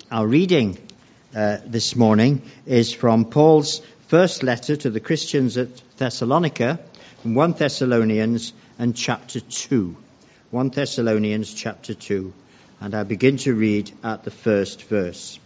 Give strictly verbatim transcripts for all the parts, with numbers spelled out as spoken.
Our reading uh, this morning is from Paul's first letter to the Christians at Thessalonica, from First Thessalonians and chapter two. First Thessalonians chapter two. And I begin to read at the first verse.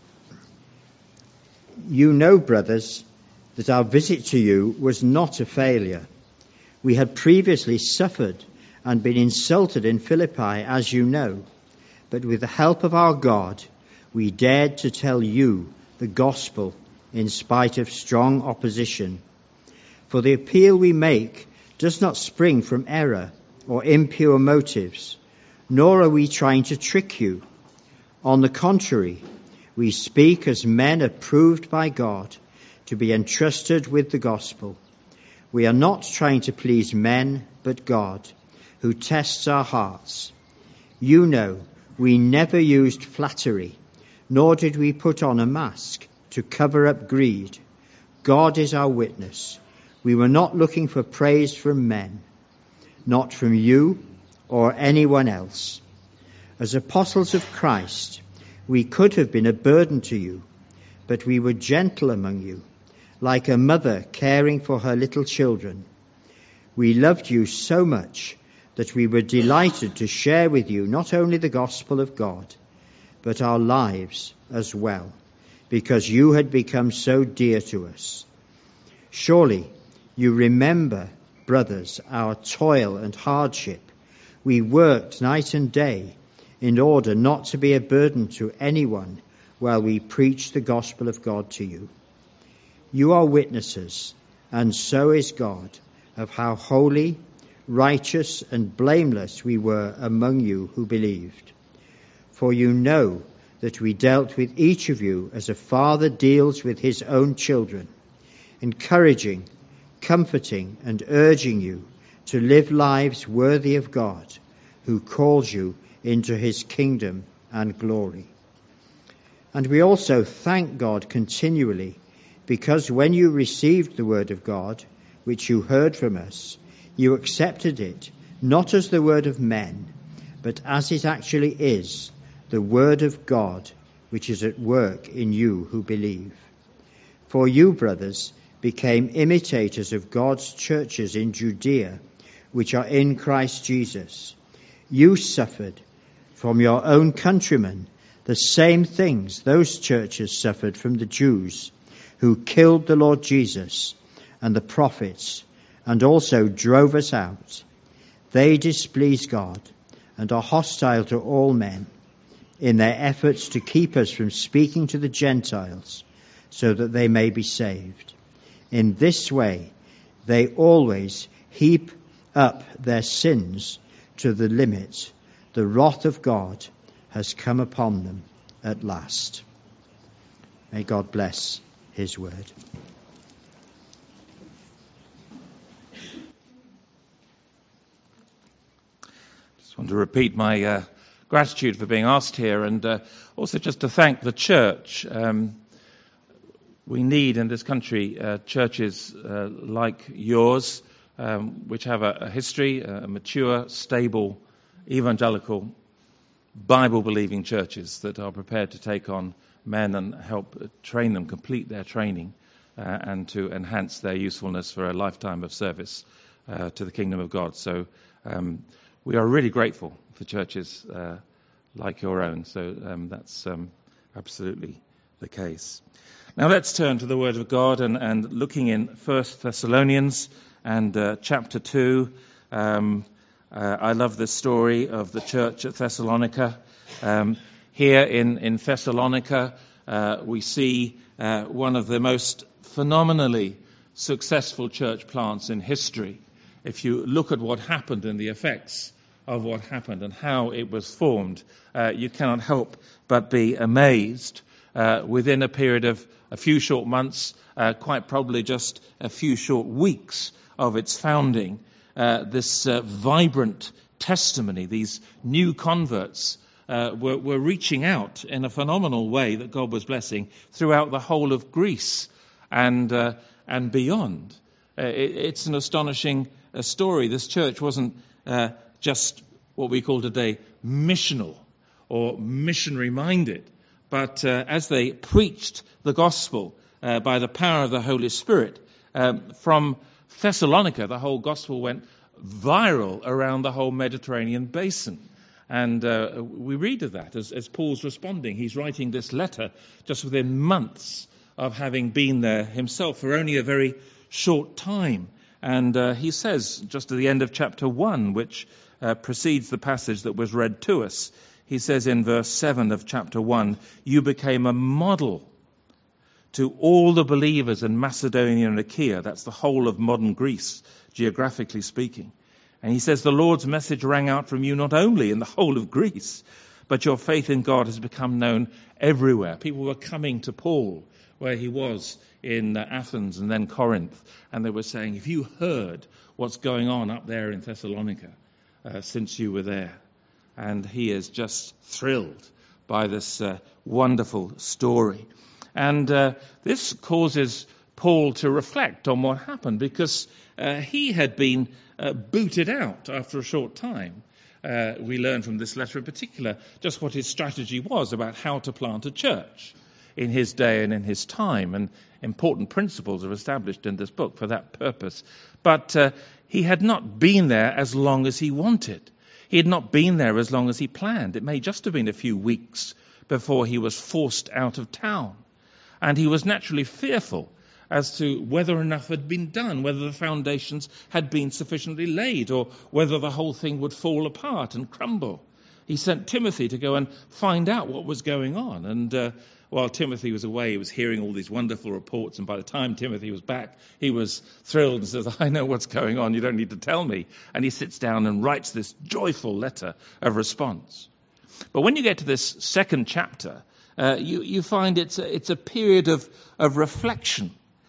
You know, brothers, that our visit to you was not a failure. We had previously suffered and been insulted in Philippi, as you know. But with the help of our God, we dared to tell you the gospel in spite of strong opposition. For the appeal we make does not spring from error or impure motives, nor are we trying to trick you. On the contrary, we speak as men approved by God to be entrusted with the gospel. We are not trying to please men, but God, who tests our hearts. You know, we never used flattery, nor did we put on a mask to cover up greed. God is our witness. We were not looking for praise from men, not from you or anyone else. As apostles of Christ, we could have been a burden to you, but we were gentle among you, like a mother caring for her little children. We loved you so much that we were delighted to share with you not only the gospel of God, but our lives as well, because you had become so dear to us. Surely you remember, brothers, our toil and hardship. We worked night and day in order not to be a burden to anyone while we preached the gospel of God to you. You are witnesses, and so is God, of how holy, righteous, and blameless we were among you who believed. For you know that we dealt with each of you as a father deals with his own children, encouraging, comforting, and urging you to live lives worthy of God, who calls you into his kingdom and glory. And we also thank God continually, because when you received the word of God, which you heard from us, you accepted it, not as the word of men, but as it actually is, the word of God, which is at work in you who believe. For you, brothers, became imitators of God's churches in Judea, which are in Christ Jesus. You suffered from your own countrymen the same things those churches suffered from the Jews, who killed the Lord Jesus and the prophets, and also drove us out. They displease God and are hostile to all men in their efforts to keep us from speaking to the Gentiles so that they may be saved. In this way, they always heap up their sins to the limit. The wrath of God has come upon them at last. May God bless his word. I want to repeat my uh, gratitude for being asked here, and uh, also just to thank the church. Um, we need in this country uh, churches uh, like yours, um, which have a, a history, a mature, stable, evangelical, Bible-believing churches that are prepared to take on men and help train them, complete their training, uh, and to enhance their usefulness for a lifetime of service uh, to the kingdom of God. So um, we are really grateful for churches uh, like your own. So um, that's um, absolutely the case. Now let's turn to the Word of God and, and looking in First Thessalonians and uh, chapter two. Um, uh, I love this story of the church at Thessalonica. Um, here in, in Thessalonica, uh, we see uh, one of the most phenomenally successful church plants in history. If you look at what happened and the effects of what happened and how it was formed, uh, you cannot help but be amazed. Uh, within a period of a few short months, uh, quite probably just a few short weeks of its founding, uh, this uh, vibrant testimony, these new converts, uh, were, were reaching out in a phenomenal way that God was blessing throughout the whole of Greece and uh, and beyond. Uh, it, it's an astonishing uh, story. This church wasn't uh, just what we call today missional or missionary-minded, but uh, as they preached the gospel uh, by the power of the Holy Spirit, um, from Thessalonica, the whole gospel went viral around the whole Mediterranean basin. And uh, we read of that as, as Paul's responding. He's writing this letter just within months of having been there himself for only a very short time. And uh, he says, just at the end of chapter one, which uh, precedes the passage that was read to us, he says in verse seven of chapter one, "You became a model to all the believers in Macedonia and Achaia." That's the whole of modern Greece, geographically speaking. And he says, "The Lord's message rang out from you not only in the whole of Greece, but your faith in God has become known everywhere." People were coming to Paul where he was in uh, Athens and then Corinth, and they were saying, "Have you heard what's going on up there in Thessalonica uh, since you were there?" And he is just thrilled by this uh, wonderful story. And uh, this causes Paul to reflect on what happened, because uh, he had been uh, booted out after a short time. Uh, we learn from this letter in particular just what his strategy was about how to plant a church in his day and in his time, and important principles are established in this book for that purpose. But uh, he had not been there as long as he wanted. He had not been there as long as he planned. It may just have been a few weeks before he was forced out of town. And he was naturally fearful as to whether enough had been done, whether the foundations had been sufficiently laid, or whether the whole thing would fall apart and crumble. He sent Timothy to go and find out what was going on. And uh, while Timothy was away, he was hearing all these wonderful reports. And by the time Timothy was back, he was thrilled and says, "I know what's going on. You don't need to tell me." And he sits down and writes this joyful letter of response. But when you get to this second chapter, uh, you, you find it's a, it's a period of, of reflection.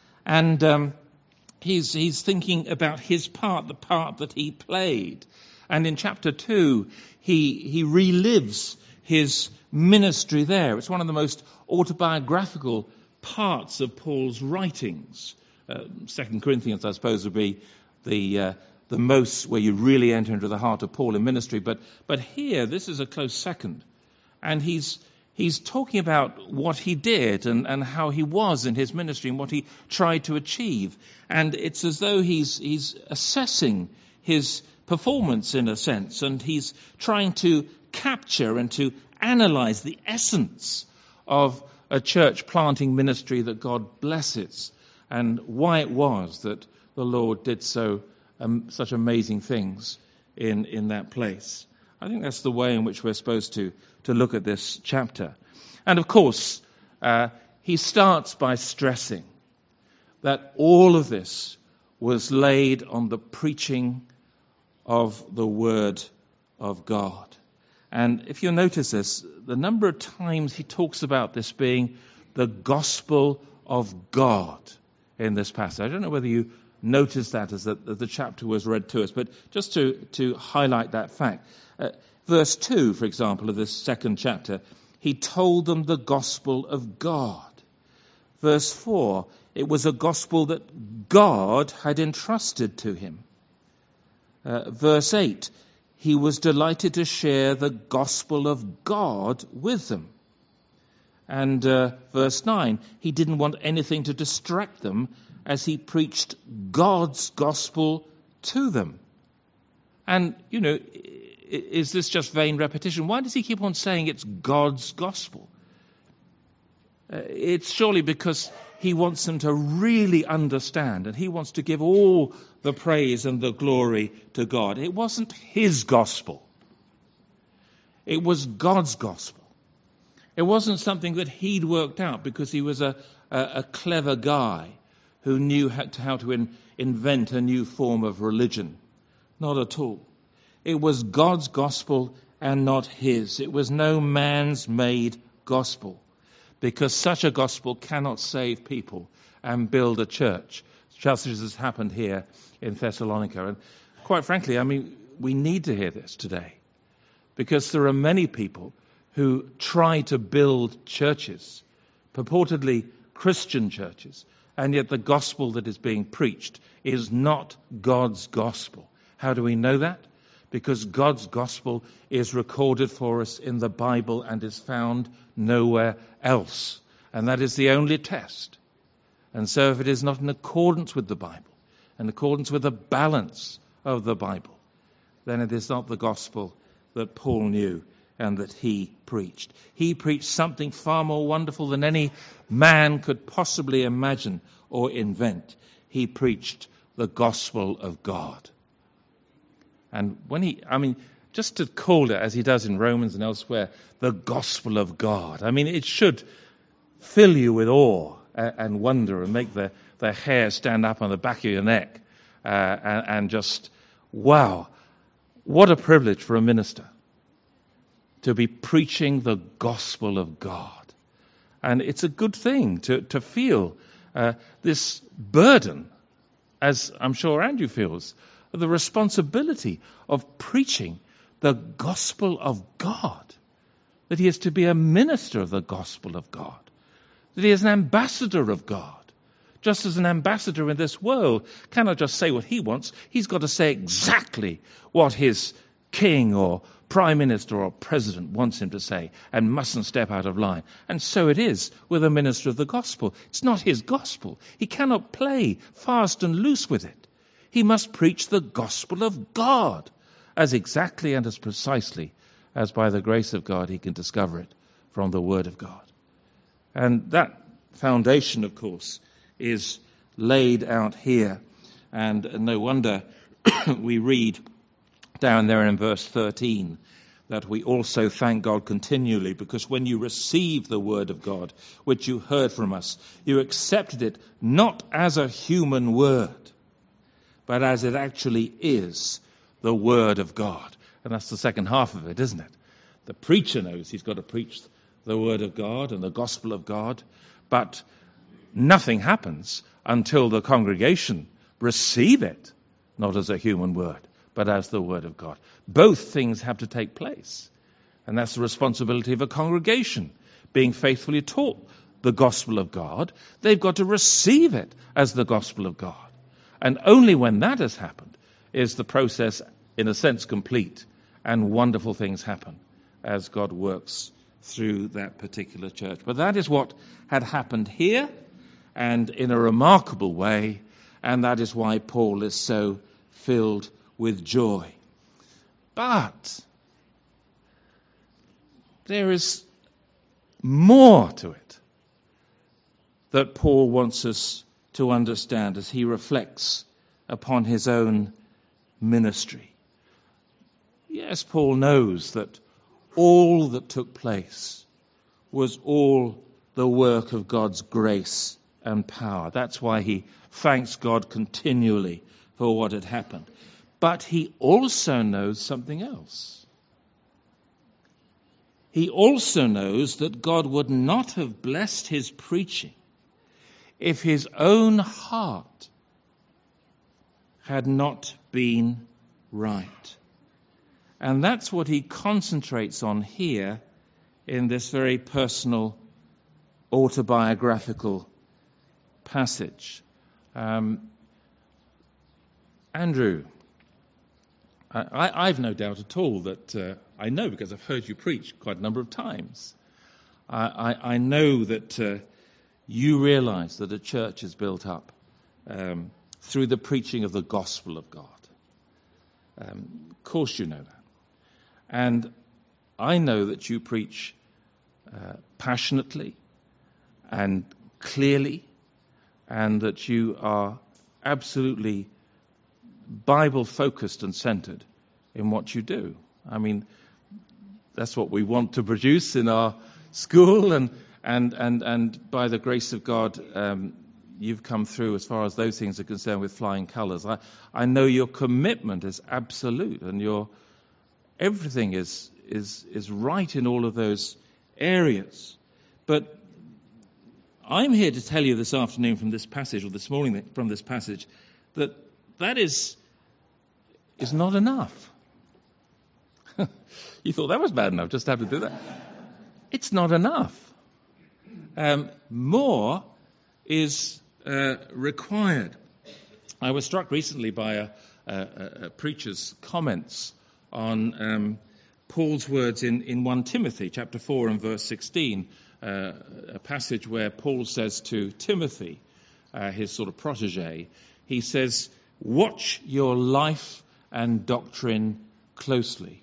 And um, he's, he's thinking about his part, the part that he played. And in chapter two, he, he relives his ministry there. It's one of the most autobiographical parts of Paul's writings. Uh, Second Corinthians, I suppose, would be the uh, the most where you really enter into the heart of Paul in ministry. But but here, this is a close second. And he's he's talking about what he did and, and how he was in his ministry and what he tried to achieve. And it's as though he's he's assessing his performance in a sense, and he's trying to capture and to analyze the essence of a church planting ministry that God blesses, and why it was that the Lord did so um, such amazing things in in that place. I think that's the way in which we're supposed to to look at this chapter. And of course, uh, he starts by stressing that all of this was laid on the preaching of the Word of God. And if you'll notice this, the number of times he talks about this being the gospel of God in this passage. I don't know whether you noticed that as the, as the chapter was read to us, but just to, to highlight that fact. Uh, verse two, for example, of this second chapter, he told them the gospel of God. Verse four, it was a gospel that God had entrusted to him. Uh, verse eight, he was delighted to share the gospel of God with them. And uh, verse nine, he didn't want anything to distract them as he preached God's gospel to them. And, you know, is this just vain repetition? Why does he keep on saying it's God's gospel? Uh, it's surely because he wants them to really understand, and he wants to give all the praise and the glory to God. It wasn't his gospel. It was God's gospel. It wasn't something that he'd worked out because he was a, a, a clever guy who knew how to, how to in, invent a new form of religion. Not at all. It was God's gospel and not his. It was no man's made gospel, because such a gospel cannot save people and build a church, just as has happened here in Thessalonica. And quite frankly, I mean, we need to hear this today, because there are many people who try to build churches, purportedly Christian churches, and yet the gospel that is being preached is not God's gospel. How do we know that? because God's gospel is recorded for us in the Bible and is found nowhere else. And that is the only test. And so if it is not in accordance with the Bible, in accordance with the balance of the Bible, then it is not the gospel that Paul knew and that he preached. He preached something far more wonderful than any man could possibly imagine or invent. He preached the gospel of God. And when he, I mean, just to call it, as he does in Romans and elsewhere, the gospel of God, I mean, it should fill you with awe and wonder and make the, the hair stand up on the back of your neck uh, and, and just, wow, what a privilege for a minister to be preaching the gospel of God. And it's a good thing to, to feel uh, this burden, as I'm sure Andrew feels, the responsibility of preaching the gospel of God, that he is to be a minister of the gospel of God, that he is an ambassador of God. Just as an ambassador in this world cannot just say what he wants, he's got to say exactly what his king or prime minister or president wants him to say and mustn't step out of line. And so it is with a minister of the gospel. It's not his gospel. He cannot play fast and loose with it. He must preach the gospel of God as exactly and as precisely as by the grace of God he can discover it from the Word of God. And that foundation, of course, is laid out here. And no wonder we read down there in verse thirteen that we also thank God continually, because when you received the Word of God, which you heard from us, you accepted it not as a human word, but as it actually is, the Word of God. And that's the second half of it, isn't it? The preacher knows he's got to preach the Word of God and the gospel of God, but nothing happens until the congregation receive it, not as a human word, but as the Word of God. Both things have to take place. And that's the responsibility of a congregation, being faithfully taught the gospel of God. They've got to receive it as the gospel of God. And only when that has happened is the process, in a sense, complete, and wonderful things happen as God works through that particular church. But that is what had happened here, and in a remarkable way, and that is why Paul is so filled with joy. But there is more to it that Paul wants us to understand as he reflects upon his own ministry. Yes, Paul knows that all that took place was all the work of God's grace and power. That's why he thanks God continually for what had happened. But he also knows something else. He also knows that God would not have blessed his preaching if his own heart had not been right. And that's what he concentrates on here in this very personal, autobiographical passage. Um, Andrew, I, I've no doubt at all that, uh, I know because I've heard you preach quite a number of times. I, I, I know that uh, you realize that a church is built up um, through the preaching of the gospel of God. Um, of course you know that. And I know that you preach uh, passionately and clearly, and that you are absolutely Bible-focused and centered in what you do. I mean, that's what we want to produce in our school, and and and, and by the grace of God, um, you've come through as far as those things are concerned with flying colours. I, I know your commitment is absolute, and your everything is is is right in all of those areas. But I'm here to tell you this afternoon from this passage, or this morning from this passage, that that is is not enough. You thought that was bad enough, just have to do that. It's not enough. Um, more is uh, required. I was struck recently by a, a, a preacher's comments on um, Paul's words in, in First Timothy chapter four and verse sixteen, uh, a passage where Paul says to Timothy, uh, his sort of protege, he says, "Watch your life and doctrine closely."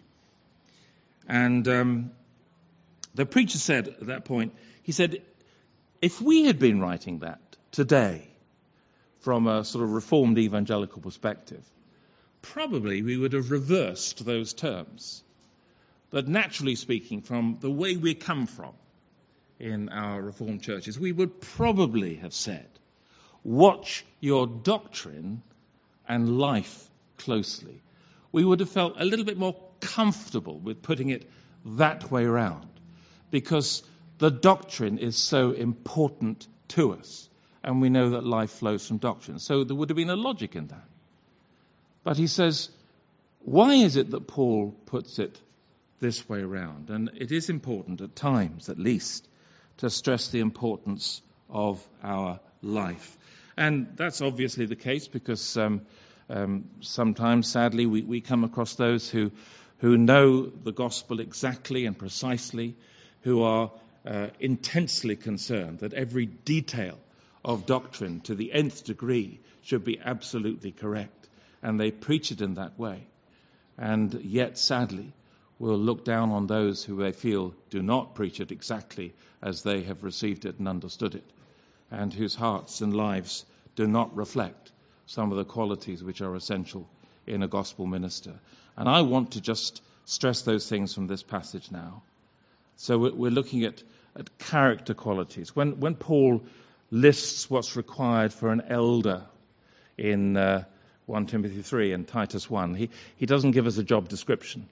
And um, the preacher said at that point, he said, if we had been writing that today from a sort of reformed evangelical perspective, probably we would have reversed those terms. But naturally speaking, from the way we come from in our reformed churches, we would probably have said, watch your doctrine and life closely. We would have felt a little bit more comfortable with putting it that way around, because the doctrine is so important to us, and we know that life flows from doctrine. So there would have been a logic in that. But he says, why is it that Paul puts it this way around? And it is important at times, at least, to stress the importance of our life. And that's obviously the case because um, um, sometimes, sadly, we, we come across those who, who know the gospel exactly and precisely, who are uh, intensely concerned that every detail of doctrine to the nth degree should be absolutely correct. And they preach it in that way. And yet, sadly, will look down on those who they feel do not preach it exactly as they have received it and understood it, and whose hearts and lives do not reflect some of the qualities which are essential in a gospel minister. And I want to just stress those things from this passage now. So we're looking at, at character qualities. When, when Paul lists what's required for an elder in uh, First Timothy three and Titus one, he, he doesn't give us a job description.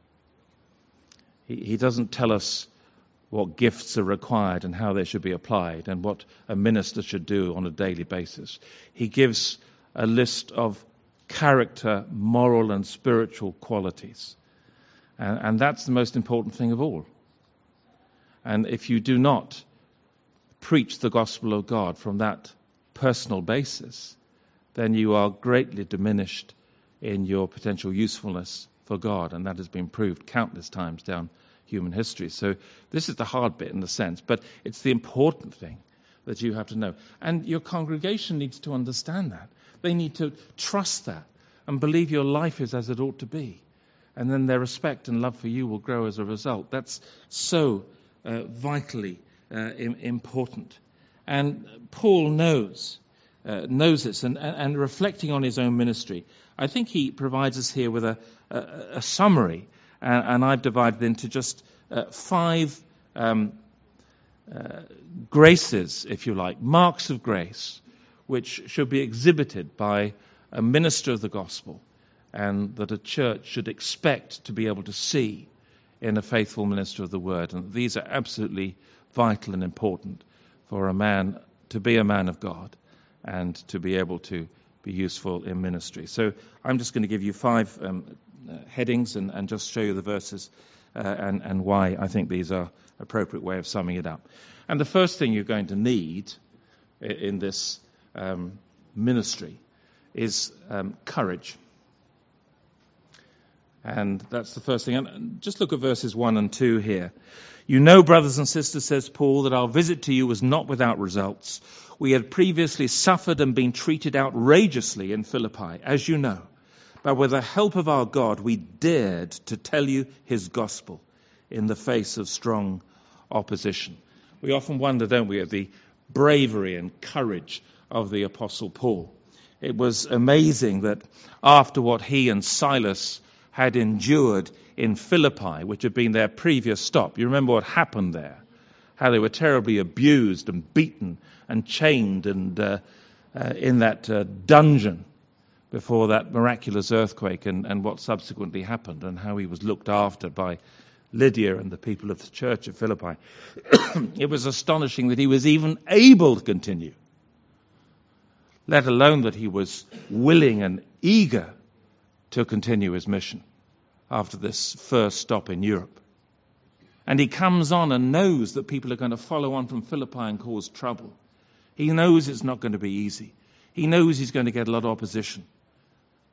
He, he doesn't tell us what gifts are required and how they should be applied and what a minister should do on a daily basis. He gives a list of character, moral and spiritual qualities. And, and that's the most important thing of all. And if you do not preach the gospel of God from that personal basis, then you are greatly diminished in your potential usefulness for God. And that has been proved countless times down human history. So this is the hard bit in the sense, but it's the important thing that you have to know. And your congregation needs to understand that. They need to trust that and believe your life is as it ought to be. And then their respect and love for you will grow as a result. That's so uh, vitally uh, im- important. And Paul knows uh, knows this, and, and, and reflecting on his own ministry, I think he provides us here with a, a, a summary, and, and I've divided into just uh, five um, uh, graces, if you like, marks of grace, which should be exhibited by a minister of the gospel, and that a church should expect to be able to see in a faithful minister of the word. And these are absolutely vital and important for a man to be a man of God and to be able to be useful in ministry. So I'm just going to give you five um, uh, headings and, and just show you the verses uh, and, and why I think these are appropriate way of summing it up. And the first thing you're going to need in, in this um, ministry is um, courage. And that's the first thing. And just look at verses one and two here. You know, brothers and sisters, says Paul, that our visit to you was not without results. We had previously suffered and been treated outrageously in Philippi, as you know. But with the help of our God, we dared to tell you his gospel in the face of strong opposition. We often wonder, don't we, at the bravery and courage of the Apostle Paul. It was amazing that after what he and Silas had endured in Philippi, which had been their previous stop. You remember what happened there, how they were terribly abused and beaten and chained and uh, uh, in that uh, dungeon before that miraculous earthquake, and, and what subsequently happened, and how he was looked after by Lydia and the people of the church of Philippi. It was astonishing that he was even able to continue, let alone that he was willing and eager to continue his mission after this first stop in Europe. And he comes on and knows that people are going to follow on from Philippi and cause trouble. He knows it's not going to be easy. He knows he's going to get a lot of opposition.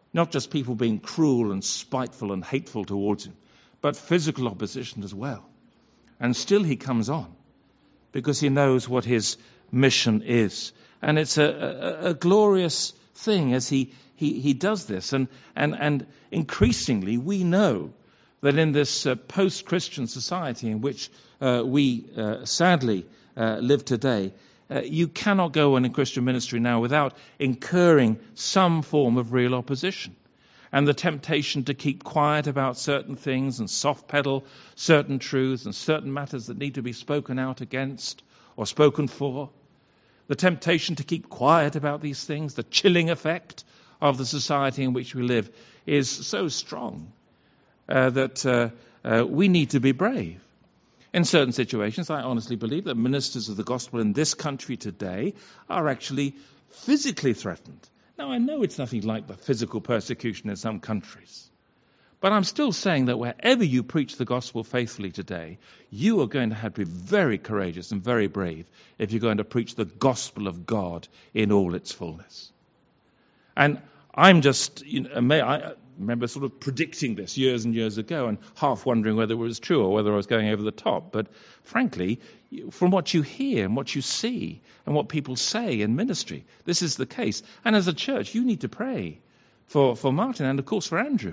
Not just people being cruel and spiteful and hateful towards him, but physical opposition as well. And still he comes on because he knows what his mission is. And it's a, a, a glorious thing as he, he, he does this. And, and, and increasingly we know that in this uh, post-Christian society in which uh, we uh, sadly uh, live today, uh, you cannot go on in Christian ministry now without incurring some form of real opposition. And the temptation to keep quiet about certain things and soft pedal certain truths and certain matters that need to be spoken out against or spoken for. The temptation to keep quiet about these things, the chilling effect of the society in which we live is so strong uh, that uh, uh, we need to be brave. In certain situations, I honestly believe that ministers of the gospel in this country today are actually physically threatened. Now, I know it's nothing like the physical persecution in some countries, but I'm still saying that wherever you preach the gospel faithfully today, you are going to have to be very courageous and very brave if you're going to preach the gospel of God in all its fullness. And I'm just, you know, I remember sort of predicting this years and years ago and half wondering whether it was true or whether I was going over the top. But frankly, from what you hear and what you see and what people say in ministry, this is the case. And as a church, you need to pray for, for Martin and, of course, for Andrew.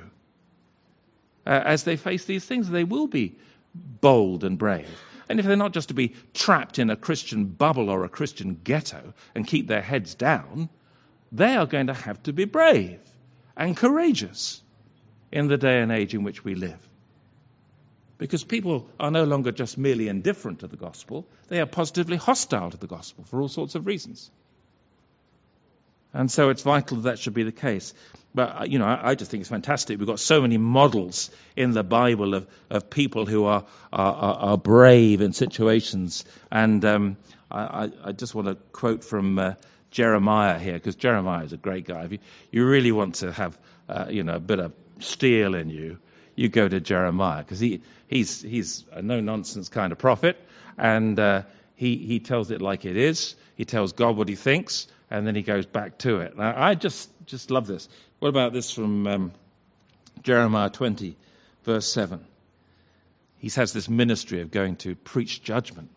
Uh, as they face these things, they will be bold and brave. And if they're not just to be trapped in a Christian bubble or a Christian ghetto and keep their heads down, they are going to have to be brave and courageous in the day and age in which we live. Because people are no longer just merely indifferent to the gospel, they are positively hostile to the gospel for all sorts of reasons. And so it's vital that that should be the case. But, you know, I, I just think it's fantastic. We've got so many models in the Bible of, of people who are, are, are brave in situations. And um, I, I just want to quote from uh, Jeremiah here, because Jeremiah is a great guy. If you, you really want to have, uh, you know, a bit of steel in you, you go to Jeremiah, because he, he's, he's a no-nonsense kind of prophet, and uh, he, he tells it like it is. He tells God what he thinks, and then he goes back to it. Now, I just, just love this. What about this from um, Jeremiah twenty, verse seven? He has this ministry of going to preach judgment.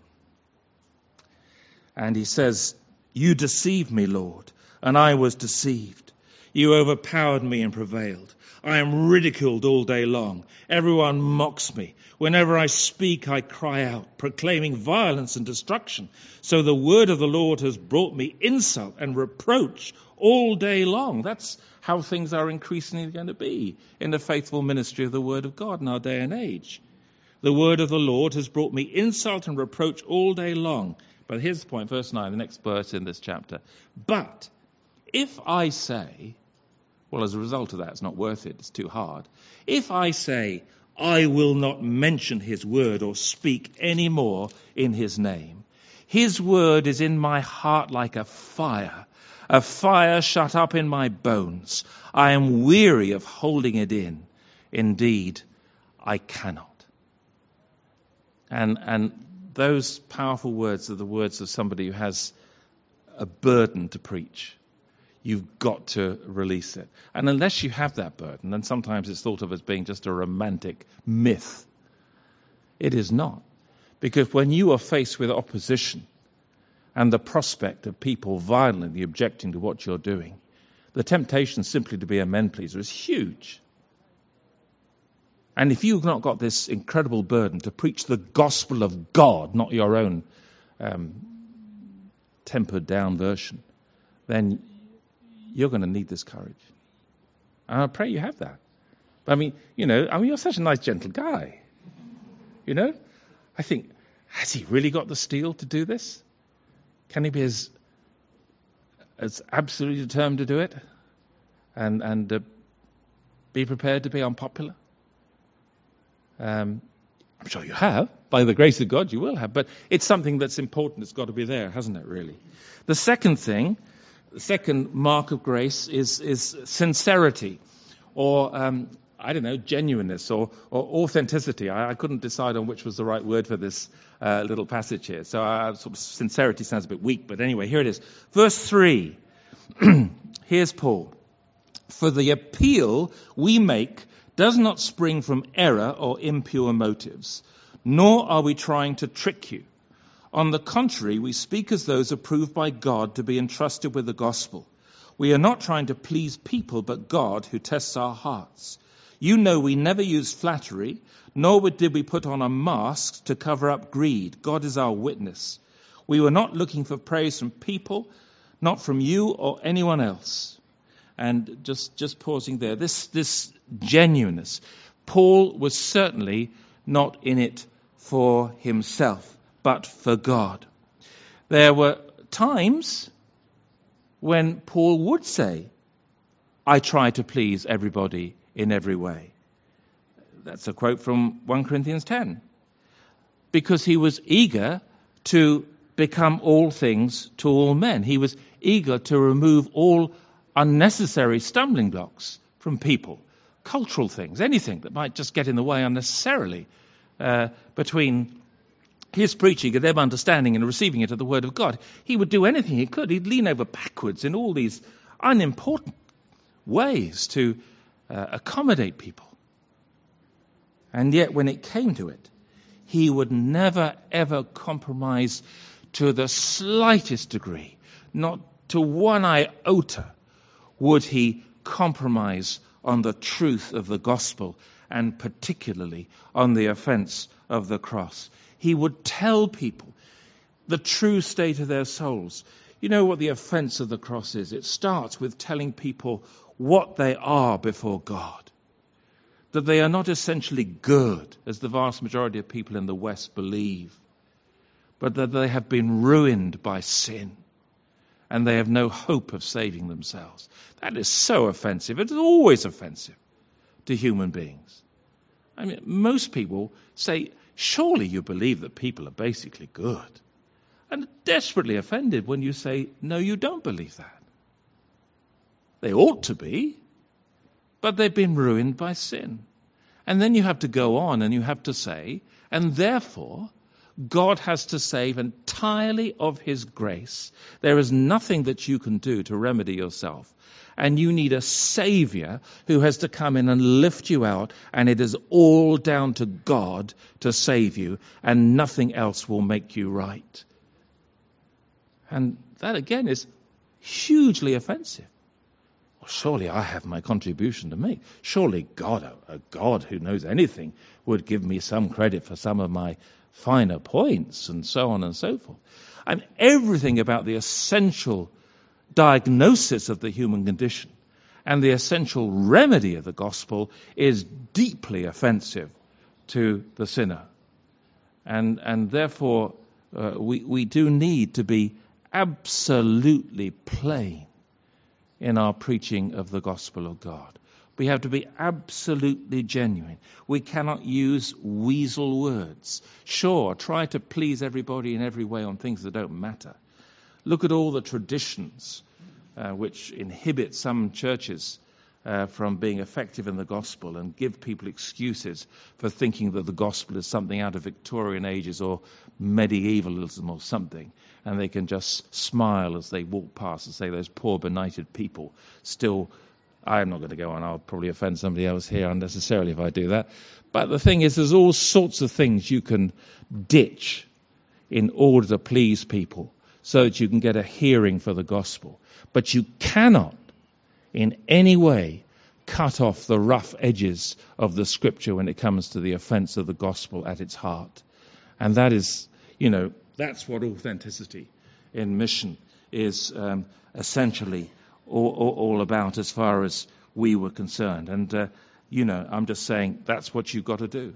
And he says, "You deceived me, Lord, and I was deceived. You overpowered me and prevailed. I am ridiculed all day long. Everyone mocks me. Whenever I speak, I cry out, proclaiming violence and destruction. So the word of the Lord has brought me insult and reproach all day long." That's how things are increasingly going to be in the faithful ministry of the word of God in our day and age. The word of the Lord has brought me insult and reproach all day long. But here's the point, verse nine, the next verse in this chapter. "But if I say," well, as a result of that, it's not worth it, it's too hard. "If I say, I will not mention his word or speak any more in his name, his word is in my heart like a fire, a fire shut up in my bones. I am weary of holding it in. Indeed, I cannot." And, and those powerful words are the words of somebody who has a burden to preach. You've got to release it. And unless you have that burden, and sometimes it's thought of as being just a romantic myth, it is not. Because when you are faced with opposition and the prospect of people violently objecting to what you're doing, the temptation simply to be a men pleaser is huge. And if you've not got this incredible burden to preach the gospel of God, not your own um, tempered down version, then you're going to need this courage. And I pray you have that. But I mean, you know, I mean, you're such a nice, gentle guy. You know? I think, has he really got the steel to do this? Can he be as, as absolutely determined to do it? And, and uh, be prepared to be unpopular? Um, I'm sure you have. By the grace of God, you will have. But it's something that's important. It's got to be there, hasn't it, really? The second thing, the second mark of grace is, is sincerity, or, um, I don't know, genuineness, or, or authenticity. I, I couldn't decide on which was the right word for this uh, little passage here. So uh, sort of sincerity sounds a bit weak, but anyway, here it is. Verse three. Here's Paul. For the appeal we make does not spring from error or impure motives, nor are we trying to trick you. On the contrary, we speak as those approved by God to be entrusted with the gospel. We are not trying to please people, but God who tests our hearts. You know we never used flattery, nor did we put on a mask to cover up greed. God is our witness. We were not looking for praise from people, not from you or anyone else. And just, just pausing there, this, this genuineness, Paul was certainly not in it for himself, but for God. There were times when Paul would say, I try to please everybody in every way. That's a quote from First Corinthians ten. Because he was eager to become all things to all men. He was eager to remove all unnecessary stumbling blocks from people, cultural things, anything that might just get in the way unnecessarily uh, between his preaching and them understanding and receiving it of the Word of God. He would do anything he could. He'd lean over backwards in all these unimportant ways to uh, accommodate people. And yet when it came to it, he would never, ever compromise to the slightest degree. Not to one iota would he compromise on the truth of the gospel, and particularly on the offense of the cross. He would tell people the true state of their souls. You know what the offense of the cross is? It starts with telling people what they are before God. That they are not essentially good, as the vast majority of people in the West believe, but that they have been ruined by sin and they have no hope of saving themselves. That is so offensive. It is always offensive to human beings. I mean, most people say, surely you believe that people are basically good. And desperately offended when you say, no, you don't believe that. They ought to be, but they've been ruined by sin. And then you have to go on and you have to say, and therefore, God has to save entirely of his grace. There is nothing that you can do to remedy yourself. And you need a Savior who has to come in and lift you out, and it is all down to God to save you, and nothing else will make you right. And that again is hugely offensive. Well, surely I have my contribution to make. Surely God, a, a God who knows anything, would give me some credit for some of my finer points, and so on and so forth. And everything about the essential diagnosis of the human condition and the essential remedy of the gospel is deeply offensive to the sinner. And and therefore, uh, we, we do need to be absolutely plain in our preaching of the gospel of God. We have to be absolutely genuine. We cannot use weasel words. Sure, try to please everybody in every way on things that don't matter. Look at all the traditions uh, which inhibit some churches uh, from being effective in the gospel and give people excuses for thinking that the gospel is something out of Victorian ages or medievalism or something. And they can just smile as they walk past and say, those poor benighted people still... I'm not going to go on. I'll probably offend somebody else here unnecessarily if I do that. But the thing is, there's all sorts of things you can ditch in order to please people so that you can get a hearing for the gospel. But you cannot in any way cut off the rough edges of the scripture when it comes to the offense of the gospel at its heart. And that is, you know, that's what authenticity in mission is um, essentially All, all, all about as far as we were concerned. And, uh, you know, I'm just saying that's what you've got to do.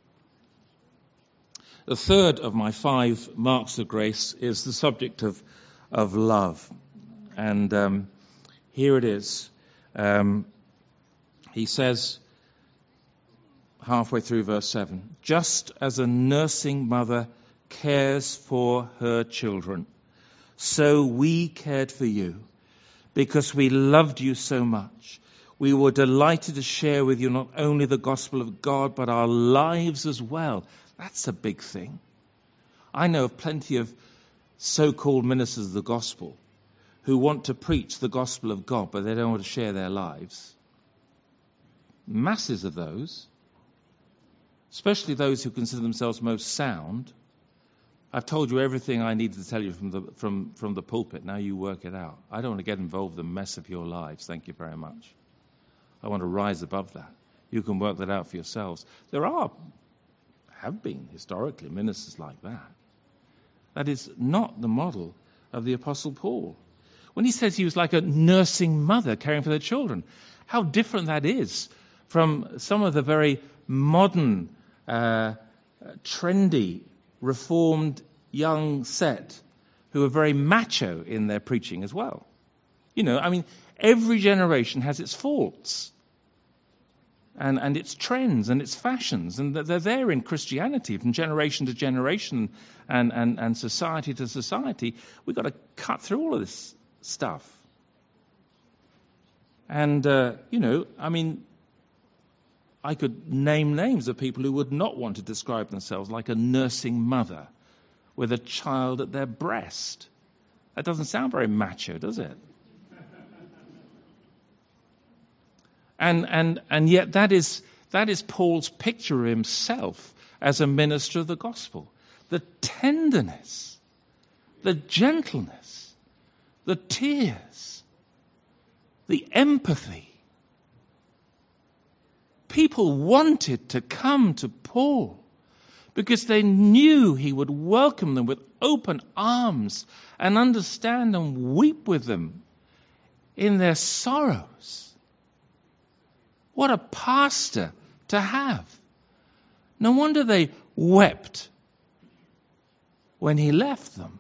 The third of my five marks of grace is the subject of, of love. And um, here it is. Um, he says, halfway through verse seven, just as a nursing mother cares for her children, so we cared for you. Because we loved you so much. We were delighted to share with you not only the gospel of God, but our lives as well. That's a big thing. I know of plenty of so-called ministers of the gospel who want to preach the gospel of God, but they don't want to share their lives. Masses of those, especially those who consider themselves most sound. I've told you everything I needed to tell you from the from, from the pulpit. Now you work it out. I don't want to get involved in the mess of your lives. Thank you very much. I want to rise above that. You can work that out for yourselves. There are, have been historically, ministers like that. That is not the model of the Apostle Paul. When he says he was like a nursing mother caring for their children, how different that is from some of the very modern, uh, trendy, reformed young set who are very macho in their preaching as well. You know, I mean, every generation has its faults and, and its trends and its fashions, and they're there in Christianity from generation to generation and, and, and society to society. We've got to cut through all of this stuff. And, uh, you know, I mean, I could name names of people who would not want to describe themselves like a nursing mother with a child at their breast. That doesn't sound very macho, does it? And and and yet that is that is Paul's picture of himself as a minister of the gospel. The tenderness, the gentleness, the tears, the empathy. People wanted to come to Paul because they knew he would welcome them with open arms and understand and weep with them in their sorrows. What a pastor to have. No wonder they wept when he left them.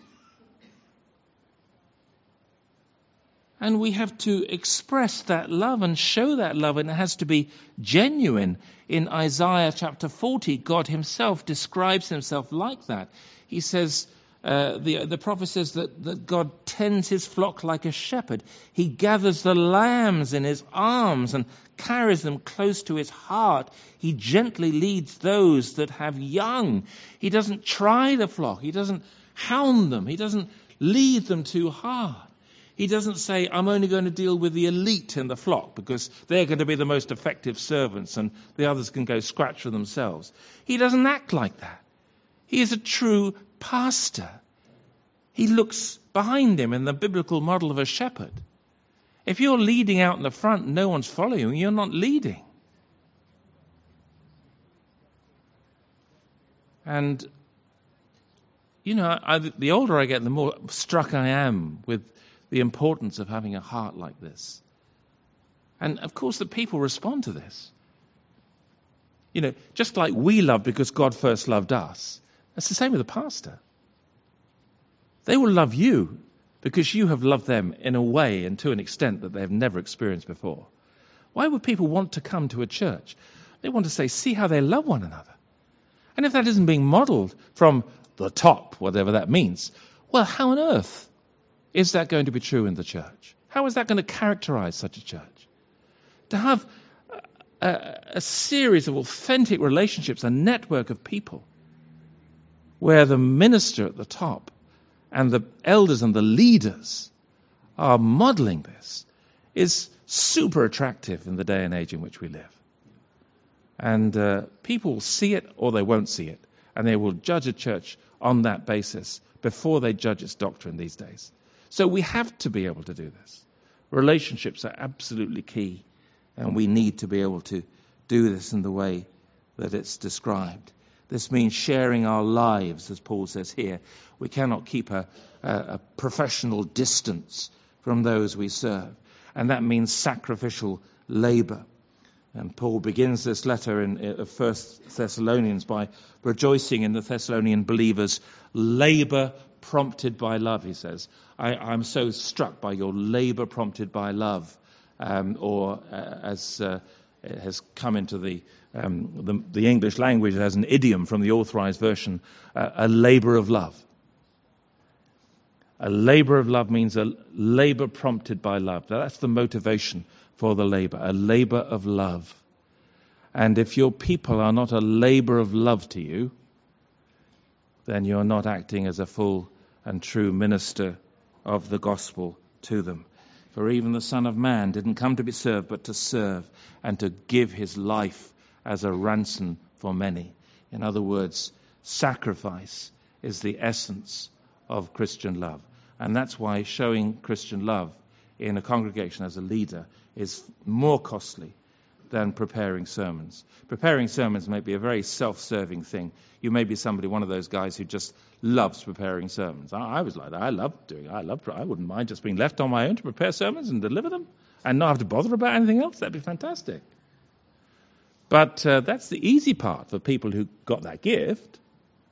And we have to express that love and show that love, and it has to be genuine. In Isaiah chapter forty, God himself describes himself like that. He says, uh, the, the prophet says that, that God tends his flock like a shepherd. He gathers the lambs in his arms and carries them close to his heart. He gently leads those that have young. He doesn't try the flock. He doesn't hound them. He doesn't lead them too hard. He doesn't say, I'm only going to deal with the elite in the flock because they're going to be the most effective servants and the others can go scratch for themselves. He doesn't act like that. He is a true pastor. He looks behind him in the biblical model of a shepherd. If you're leading out in the front and no one's following you, you're not leading. And, you know, I, the older I get, the more struck I am with the importance of having a heart like this. And, of course, the people respond to this. You know, just like we love because God first loved us, it's the same with the pastor. They will love you because you have loved them in a way and to an extent that they have never experienced before. Why would people want to come to a church? They want to say, see how they love one another. And if that isn't being modeled from the top, whatever that means, well, how on earth is that going to be true in the church? How is that going to characterize such a church? To have a, a series of authentic relationships, a network of people, where the minister at the top and the elders and the leaders are modeling this, is super attractive in the day and age in which we live. And uh, people will see it or they won't see it. And they will judge a church on that basis before they judge its doctrine these days. So we have to be able to do this. Relationships are absolutely key. And we need to be able to do this in the way that it's described. This means sharing our lives, as Paul says here. We cannot keep a, a, a professional distance from those we serve. And that means sacrificial labor. And Paul begins this letter in First Thessalonians by rejoicing in the Thessalonian believers' labor prompted by love, he says. I, I'm so struck by your labor prompted by love. Um, or uh, as uh, it has come into the, um, the the English language as an idiom from the Authorized Version, uh, a labor of love. A labor of love means a labor prompted by love. That's the motivation for the labor, a labor of love. And if your people are not a labor of love to you, then you're not acting as a full and true minister of the gospel to them. For even the Son of Man didn't come to be served, but to serve and to give his life as a ransom for many. In other words, sacrifice is the essence of Christian love. And that's why showing Christian love in a congregation as a leader is more costly than preparing sermons. Preparing sermons may be a very self-serving thing. You may be somebody, one of those guys who just loves preparing sermons. I, I was like that. I loved doing it. I loved, I wouldn't mind just being left on my own to prepare sermons and deliver them and not have to bother about anything else. That'd be fantastic. But uh, that's the easy part for people who got that gift.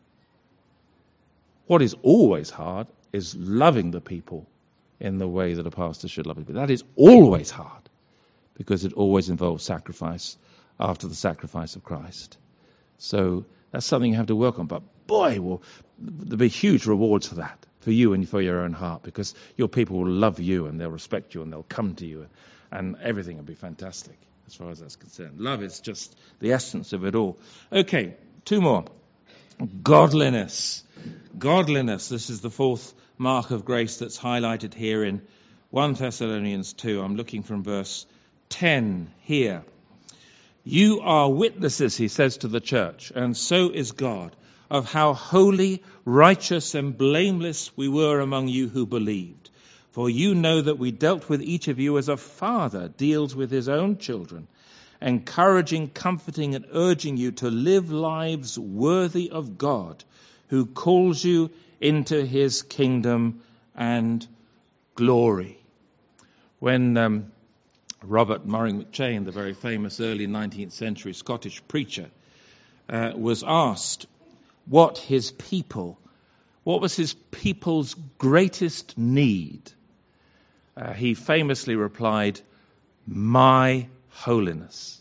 What is always hard is loving the people in the way that a pastor should love people. That is always hard, because it always involves sacrifice after the sacrifice of Christ. So that's something you have to work on. But boy, will there'll be huge rewards for that, for you and for your own heart, because your people will love you and they'll respect you and they'll come to you, and, and everything will be fantastic as far as that's concerned. Love is just the essence of it all. Okay, two more. Godliness. Godliness. This is the fourth mark of grace that's highlighted here in First Thessalonians two. I'm looking from verse ten here. You are witnesses, he says to the church, and so is God, of how holy, righteous, and blameless we were among you who believed. For you know that we dealt with each of you as a father deals with his own children, encouraging, comforting, and urging you to live lives worthy of God, who calls you into his kingdom and glory. When um, Robert Murray McCheyne, the very famous early nineteenth century Scottish preacher, uh, was asked what his people, what was his people's greatest need, uh, he famously replied, "My holiness."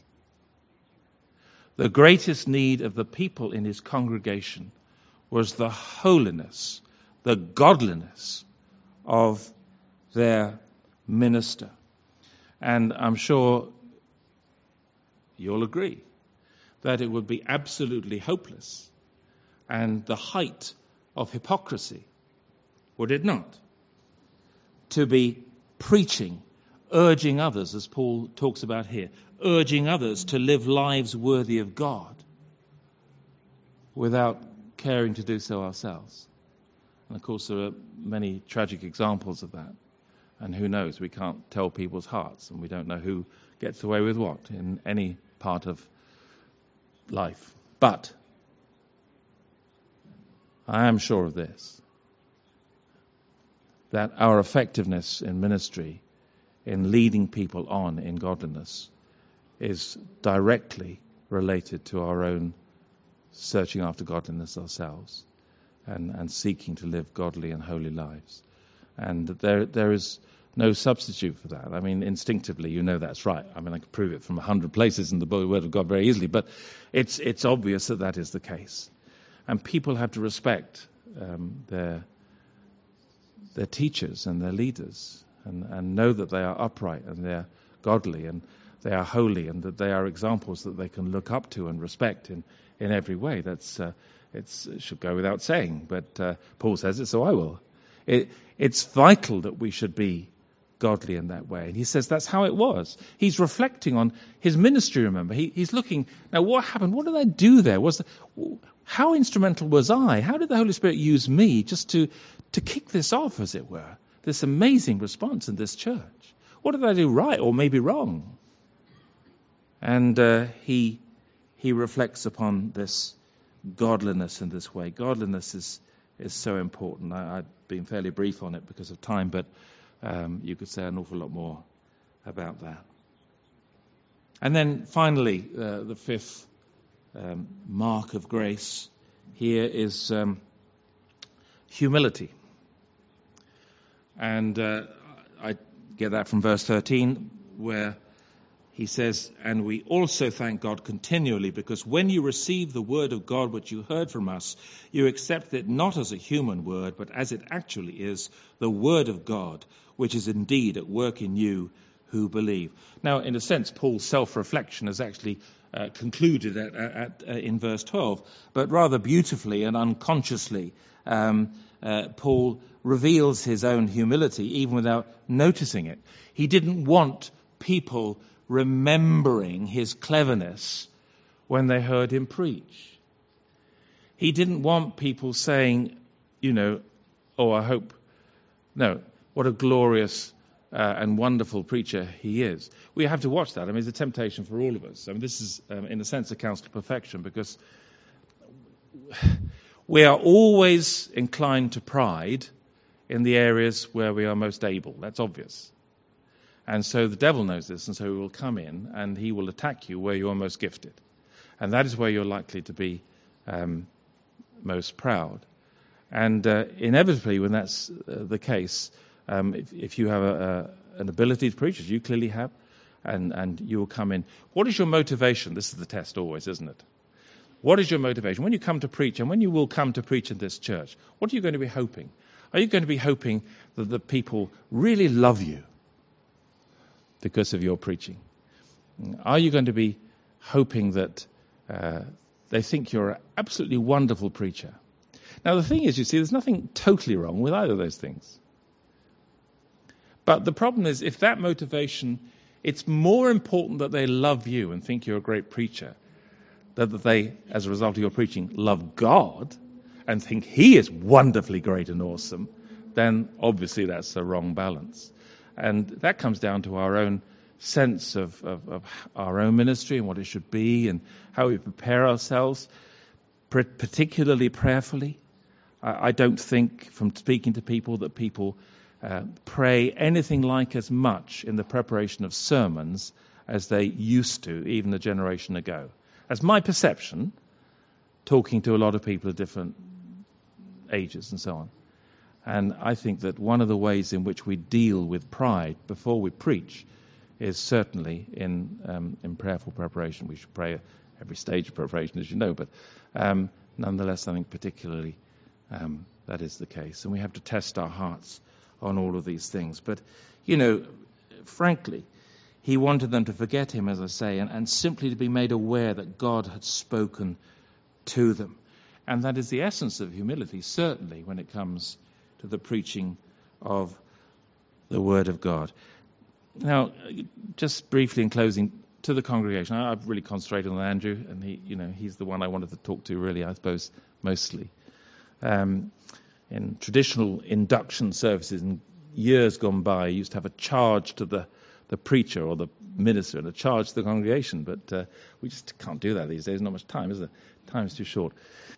The greatest need of the people in his congregation was the holiness, the godliness of their minister. And I'm sure you'll agree that it would be absolutely hopeless and the height of hypocrisy, would it not, to be preaching, urging others, as Paul talks about here, urging others to live lives worthy of God without caring to do so ourselves. And of course there are many tragic examples of that. And who knows, we can't tell people's hearts, and we don't know who gets away with what in any part of life. But I am sure of this, that our effectiveness in ministry, in leading people on in godliness, is directly related to our own searching after godliness ourselves and, and seeking to live godly and holy lives. And there there is no substitute for that. I mean, instinctively, you know that's right. I mean, I could prove it from a hundred places in the Word of God very easily, but it's it's obvious that that is the case. And people have to respect um, their their teachers and their leaders, and, and know that they are upright and they're godly and they are holy, and that they are examples that they can look up to and respect in, in every way. That's uh, it's, it should go without saying, but uh, Paul says it, so I will. It, it's vital that we should be godly in that way. And he says that's how it was. He's reflecting on his ministry, remember. He, he's looking, now what happened? What did I do there? Was the, how instrumental was I? How did the Holy Spirit use me just to, to kick this off, as it were? This amazing response in this church. What did I do right or maybe wrong? And uh, he he reflects upon this godliness in this way. Godliness is is so important. I, I've been fairly brief on it because of time, but um, you could say an awful lot more about that. And then finally, uh, the fifth um, mark of grace here is um, humility. And uh, I get that from verse thirteen, where he says, "And we also thank God continually, because when you received the word of God which you heard from us, you accepted it not as a human word, but as it actually is, the word of God, which is indeed at work in you who believe." Now, in a sense, Paul's self-reflection is actually uh, concluded at, at, at, uh, in verse twelve, but rather beautifully and unconsciously. Um, uh, Paul reveals his own humility even without noticing it. He didn't want people remembering his cleverness when they heard him preach. He didn't want people saying, you know, oh, I hope, no, what a glorious uh, and wonderful preacher he is. We have to watch that. I mean, it's a temptation for all of us. I mean, this is, um, in a sense, a counsel of perfection, because we are always inclined to pride in the areas where we are most able. That's obvious. And so the devil knows this, and so he will come in and he will attack you where you are most gifted. And that is where you're likely to be um, most proud. And uh, inevitably, when that's uh, the case, um, if, if you have a, a, an ability to preach, as you clearly have, and, and you will come in. What is your motivation? This is the test always, isn't it? What is your motivation? When you come to preach, and when you will come to preach in this church, what are you going to be hoping? Are you going to be hoping that the people really love you because of your preaching? Are you going to be hoping that uh, they think you're an absolutely wonderful preacher? Now, the thing is, you see, there's nothing totally wrong with either of those things. But the problem is, if that motivation, it's more important that they love you and think you're a great preacher, than that they, as a result of your preaching, love God and think he is wonderfully great and awesome, then obviously that's the wrong balance. And that comes down to our own sense of, of, of our own ministry and what it should be and how we prepare ourselves, particularly prayerfully. I, I don't think, from speaking to people, that people uh, pray anything like as much in the preparation of sermons as they used to, even a generation ago. That's my perception, talking to a lot of people of different ages and so on. And I think that one of the ways in which we deal with pride before we preach is certainly in um, in prayerful preparation. We should pray at every stage of preparation, as you know, but um, nonetheless, I think particularly um, that is the case. And we have to test our hearts on all of these things. But, you know, frankly, he wanted them to forget him, as I say, and, and simply to be made aware that God had spoken to them. And that is the essence of humility, certainly, when it comes to the preaching of the Word of God. Now, just briefly in closing, to the congregation, I, I've really concentrated on Andrew, and he, you know, he's the one I wanted to talk to, really, I suppose, mostly. Um, in traditional induction services, in years gone by, you used to have a charge to the the preacher or the minister and a charge to the congregation, but uh, we just can't do that these days. Not much time, is there? Time's too short.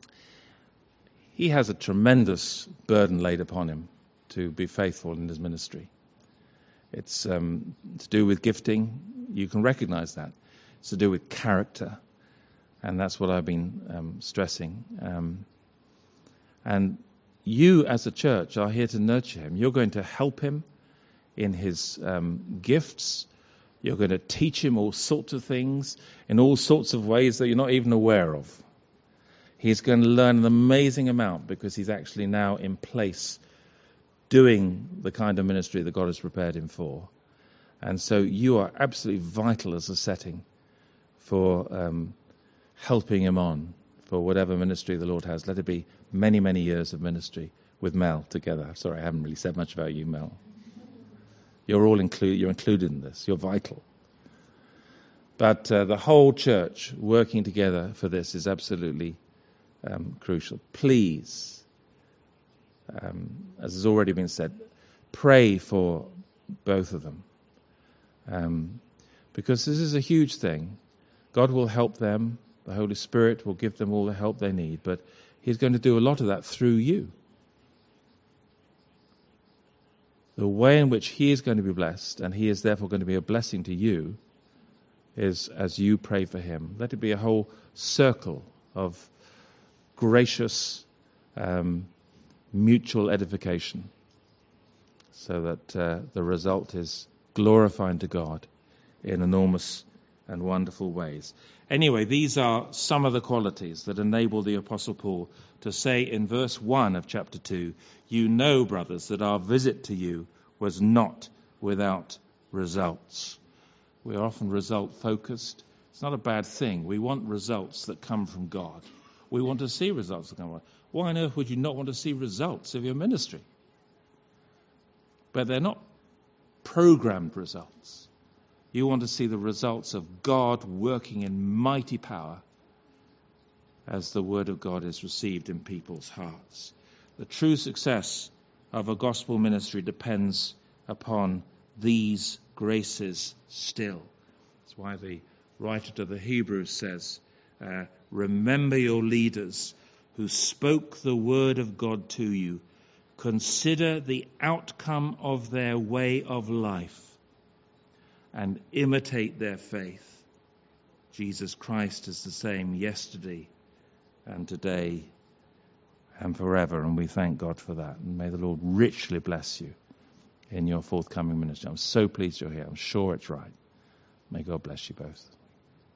He has a tremendous burden laid upon him to be faithful in his ministry. It's um, to do with gifting. You can recognize that. It's to do with character, and that's what I've been um, stressing. Um, and you, as a church, are here to nurture him. You're going to help him in his um, gifts. You're going to teach him all sorts of things in all sorts of ways that you're not even aware of. He's going to learn an amazing amount because he's actually now in place doing the kind of ministry that God has prepared him for. And so you are absolutely vital as a setting for um, helping him on for whatever ministry the Lord has. Let it be many, many years of ministry with Mel together. Sorry, I haven't really said much about you, Mel. You're all included. You're included in this. You're vital. But uh, the whole church working together for this is absolutely um, crucial. Please, um, as has already been said, pray for both of them, um, because this is a huge thing. God will help them. The Holy Spirit will give them all the help they need, but He's going to do a lot of that through you. The way in which he is going to be blessed, and he is therefore going to be a blessing to you, is as you pray for him. Let it be a whole circle of gracious, um, mutual edification, so that uh, the result is glorifying to God in enormous and wonderful ways. Anyway, these are some of the qualities that enable the Apostle Paul to say in verse one of chapter two, "You know, brothers, that our visit to you was not without results." We are often result-focused. It's not a bad thing. We want results that come from God. We want to see results that come from God. Why on earth would you not want to see results of your ministry? But they're not programmed results. You want to see the results of God working in mighty power as the word of God is received in people's hearts. The true success of a gospel ministry depends upon these graces still. That's why the writer to the Hebrews says, uh, remember your leaders who spoke the word of God to you. Consider the outcome of their way of life and imitate their faith. Jesus Christ is the same yesterday and today and forever, and we thank God for that. And may the Lord richly bless you in your forthcoming ministry. I'm so pleased you're here. I'm sure it's right. May God bless you both.